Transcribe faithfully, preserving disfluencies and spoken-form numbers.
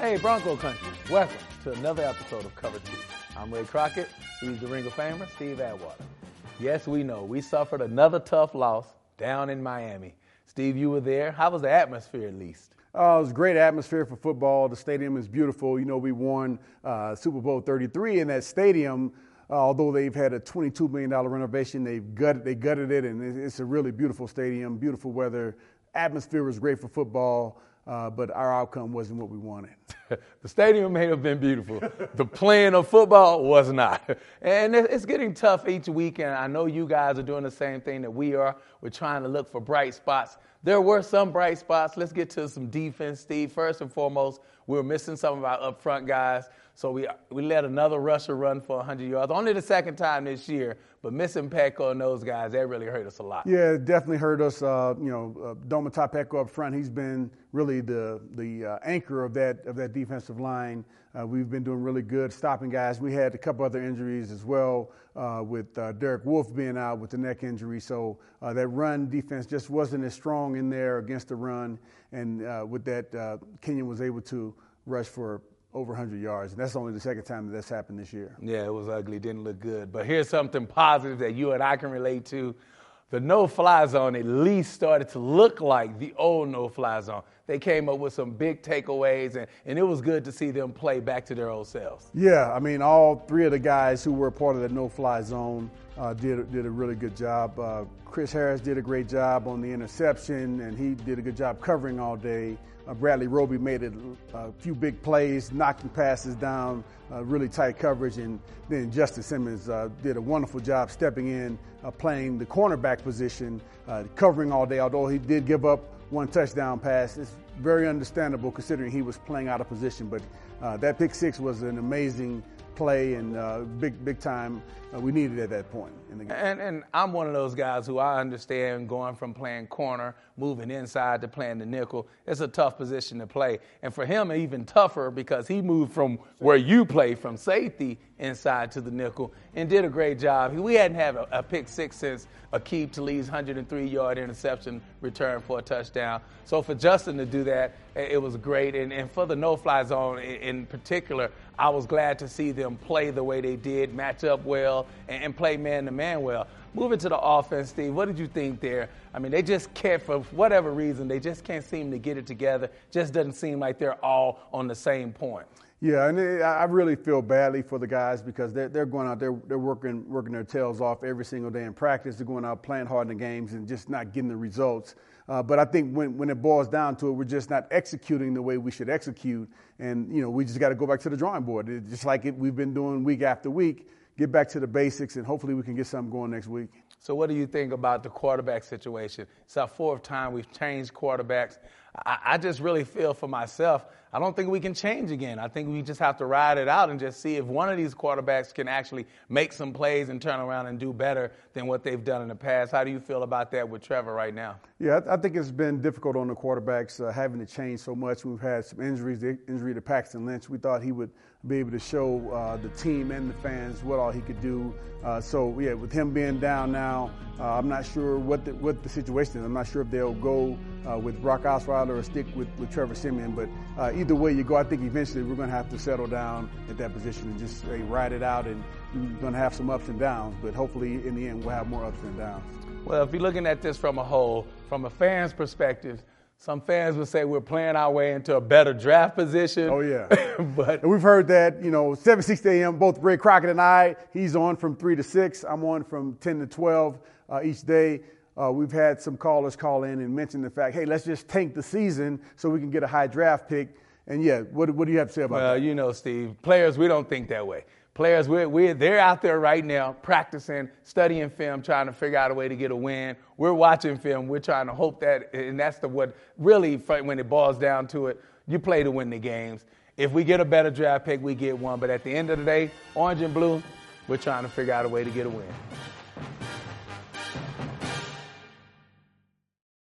Hey, Bronco Country, welcome to another episode of Cover two. I'm Ray Crockett. He's the Ring of Famer, Steve Atwater. Yes, we know, we suffered another tough loss down in Miami. Steve, you were there. How was the atmosphere at least? Uh, it was a great atmosphere for football. The stadium is beautiful. You know, we won uh, Super Bowl thirty-three in that stadium. Uh, although they've had a twenty-two million dollars renovation, they've gutted, they gutted it, and it's a really beautiful stadium, beautiful weather. Atmosphere was great for football. Uh, but our outcome wasn't what we wanted. The stadium may have been beautiful. The playing of football was not. And it's getting tough each week, and I know you guys are doing the same thing that we are. We're trying to look for bright spots. There were some bright spots. Let's get to some defense, Steve. First and foremost, we were missing some of our up-front guys, so we we let another rusher run for one hundred yards. Only the second time this year, but missing Peko and those guys, that really hurt us a lot. Yeah, it definitely hurt us. Uh, you know, uh, Domata Peko up front, he's been really the the uh, anchor of that of that defensive line. Uh, we've been doing really good stopping guys. We had a couple other injuries as well, uh, with uh, Derek Wolfe being out with the neck injury. So uh, that run defense just wasn't as strong in there against the run. And uh, with that, uh, Kenyon was able to rush for over one hundred yards. And that's only the second time that that's happened this year. Yeah, it was ugly. Didn't look good. But here's something positive that you and I can relate to. The no-fly zone at least started to look like the old no-fly zone. They came up with some big takeaways, and, and it was good to see them play back to their old selves. Yeah, I mean, all three of the guys who were part of that no-fly zone uh, did, did a really good job. Uh, Chris Harris did a great job on the interception, and he did a good job covering all day. Uh, Bradley Roby made a, a few big plays, knocking passes down, uh, really tight coverage, and then Justin Simmons uh, did a wonderful job stepping in, uh, playing the cornerback position, uh, covering all day, although he did give up one touchdown pass. It's very understandable considering he was playing out of position, but uh, that pick six was an amazing play and uh, big, big time. Uh, we needed it at that point in the game. And, and I'm one of those guys who I understand going from playing corner, moving inside to playing the nickel. It's a tough position to play. And for him, even tougher because he moved from where you play, from safety inside to the nickel, and did a great job. We hadn't had a, a pick six since Aqib Talib's one hundred three yard interception return for a touchdown. So for Justin to do that, it was great. And, and for the no-fly zone in particular, I was glad to see them play the way they did, match up well, and, and play man-to-man well. Moving to the offense, Steve, what did you think there? I mean, they just can't, for whatever reason, they just can't seem to get it together. Just doesn't seem like they're all on the same point. Yeah, and it, I really feel badly for the guys because they're, they're going out there, they're working working their tails off every single day in practice. They're going out playing hard in the games and just not getting the results. Uh, but I think when, when it boils down to it, we're just not executing the way we should execute. And, you know, we just got to go back to the drawing board. It, just like it, we've been doing week after week, get back to the basics, and hopefully we can get something going next week. So what do you think about the quarterback situation? It's our fourth time we've changed quarterbacks. I, I just really feel for myself, I don't think we can change again. I think we just have to ride it out and just see if one of these quarterbacks can actually make some plays and turn around and do better than what they've done in the past. How do you feel about that with Trevor right now? Yeah, I think it's been difficult on the quarterbacks uh, having to change so much. We've had some injuries, the injury to Paxton Lynch. We thought he would be able to show uh, the team and the fans what all he could do. Uh, so, yeah, with him being down now, uh, I'm not sure what the, what the situation is. I'm not sure if they'll go uh, with Brock Osweiler or stick with, with Trevor Siemian. But uh, either way you go, I think eventually we're going to have to settle down at that position and just say, ride it out. And we're going to have some ups and downs. But hopefully, in the end, we'll have more ups and downs. Well, if you're looking at this from a whole, from a fan's perspective, some fans would say we're playing our way into a better draft position. Oh, yeah. But and we've heard that, you know, seven sixty a.m., both Ray Crockett and I, he's on from three to six. I'm on from ten to twelve uh, each day. Uh, we've had some callers call in and mention the fact, hey, let's just tank the season so we can get a high draft pick. And, yeah, what, what do you have to say about well, that? Well, you know, Steve, players, we don't think that way. Players, we're, we're, they're out there right now practicing, studying film, trying to figure out a way to get a win. We're watching film. We're trying to hope that, and that's the what really, when it boils down to it, you play to win the games. If we get a better draft pick, we get one. But at the end of the day, orange and blue, we're trying to figure out a way to get a win.